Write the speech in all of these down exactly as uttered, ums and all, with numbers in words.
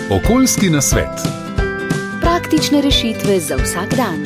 Okoljski nasvet. Praktične rešitve za vsak dan.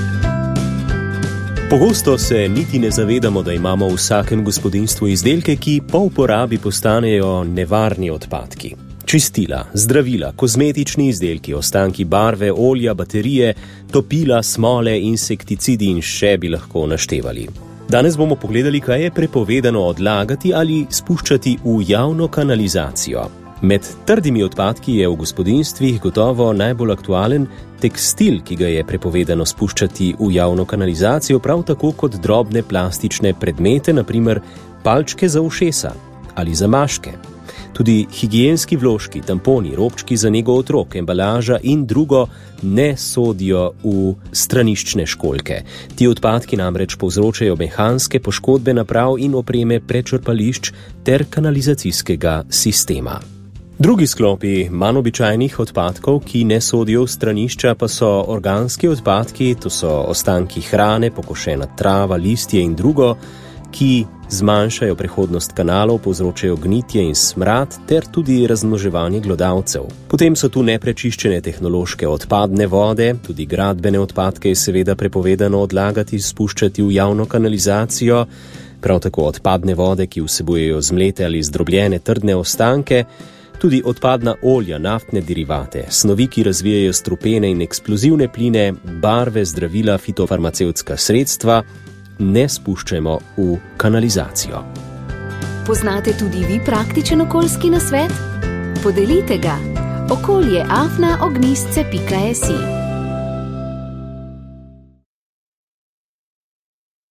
Pogosto se niti ne zavedamo, da imamo v vsakem gospodinjstvu izdelke, ki po uporabi postanejo nevarni odpadki. Čistila, zdravila, kozmetični izdelki, ostanki barve, olja, baterije, topila, smole, insekticidi in še bi lahko naštevali. Danes bomo pogledali, kaj je prepovedano odlagati ali spuščati v javno kanalizacijo. Med trdimi odpadki je v gospodinjstvih gotovo najbolj aktualen tekstil, ki ga je prepovedano spuščati v javno kanalizacijo, prav tako kot drobne plastične predmete, na primer palčke za ušesa ali zamaške. Tudi higienski vložki, tamponi, robčki za nego otrok, embalaža in drugo ne sodijo v straniščne školjke. Ti odpadki namreč povzročajo mehanske poškodbe naprav in opreme prečrpališč ter kanalizacijskega sistema. Drugi sklopi manj običajnih odpadkov, ki ne sodijo v stranišča, pa so organski odpadki, to so ostanki hrane, pokošena trava, listje in drugo, ki zmanjšajo prehodnost kanalov, povzročajo gnitje in smrad ter tudi razmnoževanje glodavcev. Potem so tu neprečiščene tehnološke odpadne vode, tudi gradbene odpadke je seveda prepovedano odlagati, spuščati v javno kanalizacijo, prav tako odpadne vode, ki vsebujejo zmlete ali zdrobljene trdne ostanke, tudi odpadna olja, naftne derivate, snovi, ki razvijajo strupene in eksplozivne pline, barve, zdravila, fitofarmacevtska sredstva, ne spuščajmo v kanalizacijo. Poznate tudi vi praktičen okoljski nasvet? Podelite ga. okolje afna ognjišče pika si